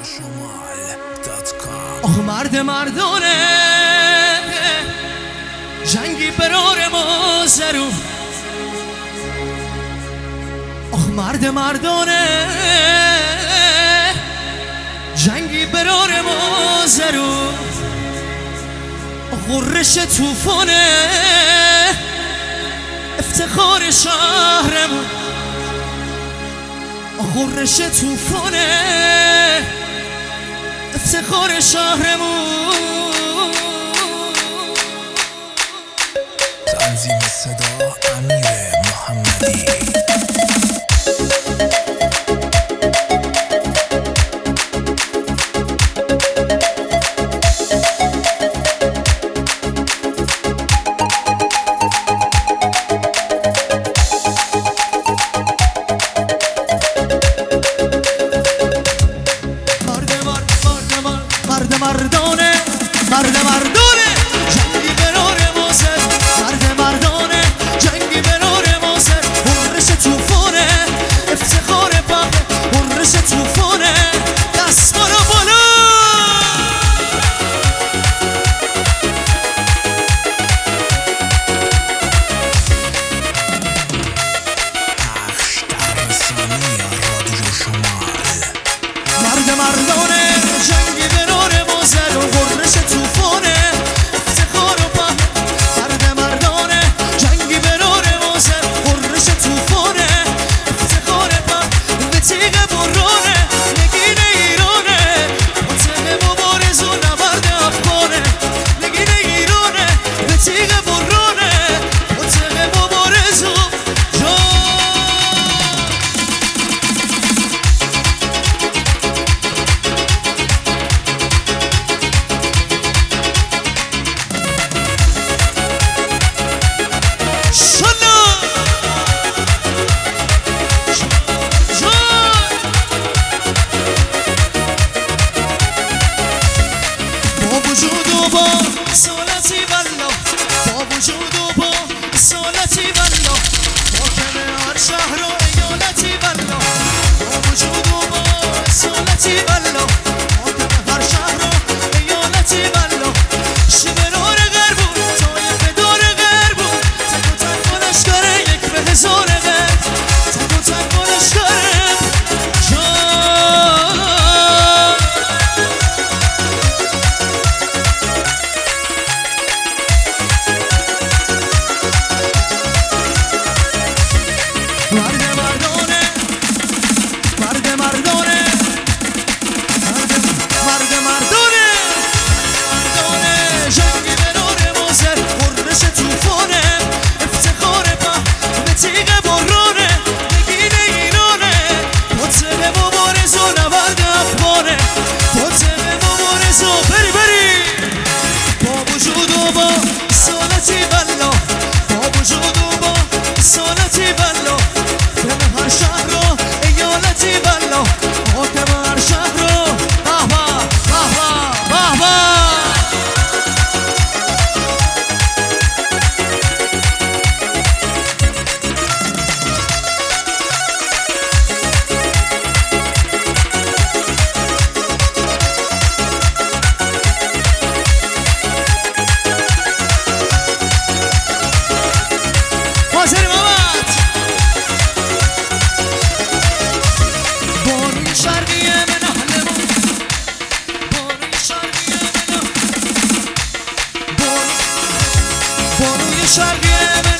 آخ مرد مردانه جنگی برار ما زرو آخ مرد مردانه جنگی برار ما زرو غرش توفانه افتخار شهرمون غرش توفانه افتخار شهرمون تنظیم صدا امیر محمدی مرد مردانه جنگی برار مازر مرد مردانه جنگی برار مازر غرش توفانه افتخار بابه غرش توفانه دستا رو بالا پخش در رسانه رادیو شمال مرد مردانه جنگی برار مازر غرش توفانه افتخار بابه مرد مردانه جنگی برار مازر غرش توفانه افتخار بابه به تیغ برانه نگین ایرانه مطلق مبارز و نبرد افغانه نگین ایرانه به تیغ برانه مطلق مبارز و با سالتی والله با وجود و با سالتی والله حاکم هر شهر و ایالتی والله با وجود و با سالتی والله حاکم هر شهر و ایالتی والله شبرار غربون طایف دار غربون تک و تک و لشکر یک به هزار غرب تک و تک و لشکر مرد مردانه مرد مردانه مرد مردانه مردانه جنگی برار مازر غرش توفانه افتخار به تیغ برانه نگین ایرانه مطلق مبارز و نبرد افغانه مطلق مبارز و بری بری با وجود و با سالتی والله با وجود و با سالتی والله هر شهر و ایالتی والله حاکم هر شهر و بهبه بهبه بهبه حاضر محمد بانوی شرقیه من اهلمون بانوی شرقیه من بانوی شرقیه من